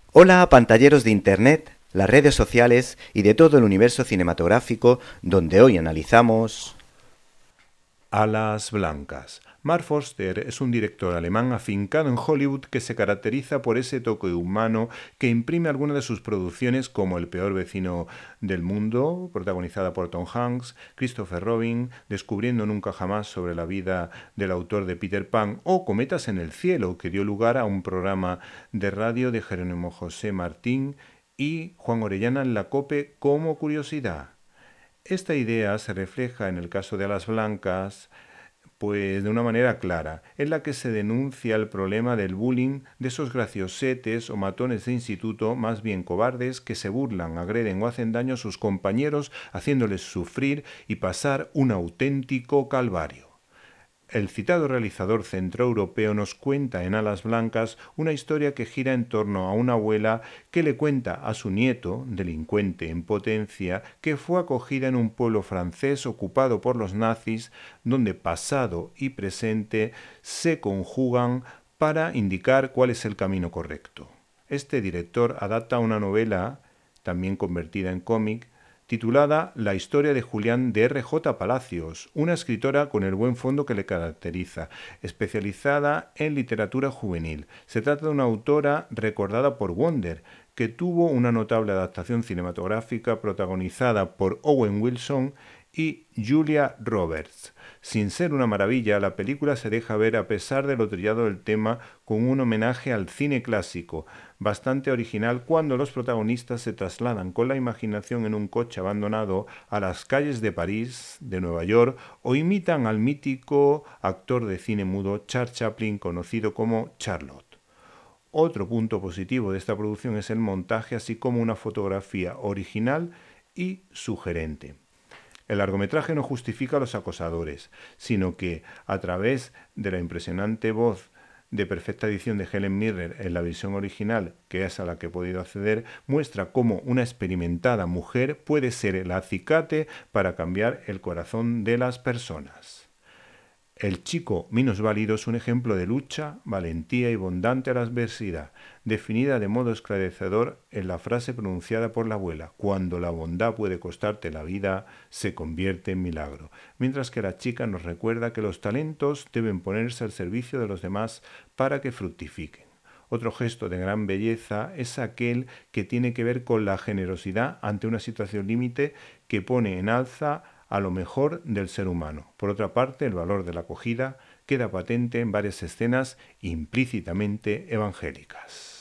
Hola, pantalleros de Internet, las redes sociales y de todo el universo cinematográfico donde hoy analizamos... Alas blancas. Mark Forster es un director alemán afincado en Hollywood que se caracteriza por ese toque humano que imprime algunas de sus producciones como El peor vecino del mundo, protagonizada por Tom Hanks, Christopher Robin, Descubriendo nunca jamás sobre la vida del autor de Peter Pan o Cometas en el cielo, que dio lugar a un programa de radio de Jerónimo José Martín y Juan Orellana en la COPE como curiosidad. Esta idea se refleja en el caso de Alas blancas, pues de una manera clara, en la que se denuncia el problema del bullying de esos graciosetes o matones de instituto más bien cobardes que se burlan, agreden o hacen daño a sus compañeros haciéndoles sufrir y pasar un auténtico calvario. El citado realizador centroeuropeo nos cuenta en Alas blancas una historia que gira en torno a una abuela que le cuenta a su nieto, delincuente en potencia, que fue acogida en un pueblo francés ocupado por los nazis, donde pasado y presente se conjugan para indicar cuál es el camino correcto. Este director adapta una novela, también convertida en cómic, titulada La historia de Julián de R.J. Palacios, una escritora con el buen fondo que le caracteriza, especializada en literatura juvenil. Se trata de una autora recordada por Wonder, que tuvo una notable adaptación cinematográfica protagonizada por Owen Wilson y Julia Roberts. Sin ser una maravilla, la película se deja ver a pesar de lo trillado del tema con un homenaje al cine clásico, bastante original cuando los protagonistas se trasladan con la imaginación en un coche abandonado a las calles de París, de Nueva York, o imitan al mítico actor de cine mudo Charles Chaplin, conocido como Charlotte. Otro punto positivo de esta producción es el montaje, así como una fotografía original y sugerente. El largometraje no justifica a los acosadores, sino que, a través de la impresionante voz de perfecta edición de Helen Mirren en la versión original, que es a la que he podido acceder, muestra cómo una experimentada mujer puede ser el acicate para cambiar el corazón de las personas. El chico minusválido es un ejemplo de lucha, valentía y bondad ante la adversidad, definida de modo esclarecedor en la frase pronunciada por la abuela: cuando la bondad puede costarte la vida, se convierte en milagro. Mientras que la chica nos recuerda que los talentos deben ponerse al servicio de los demás para que fructifiquen. Otro gesto de gran belleza es aquel que tiene que ver con la generosidad ante una situación límite que pone en alza a lo mejor del ser humano. Por otra parte, el valor de la acogida queda patente en varias escenas implícitamente evangélicas.